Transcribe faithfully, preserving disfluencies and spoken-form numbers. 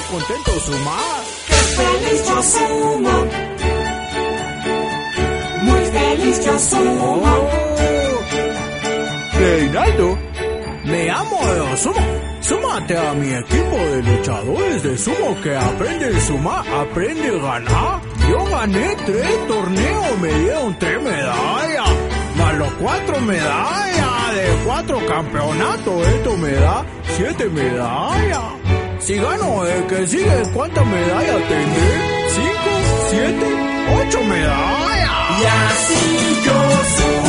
contento sumar. ¡Qué feliz yo sumo! Muy feliz yo sumo. Oh. Reinaldo, me amo de sumo. Súmate a mi equipo de luchadores de sumo que aprende a sumar, aprende a ganar. Yo gané tres torneos, me dieron tres medallas, más los cuatro medallas de cuatro campeonatos. Esto me da siete medallas. Si gano el que sigue, ¿cuántas medallas tendré? Cinco, siete, ocho medallas. Y así yo sumo.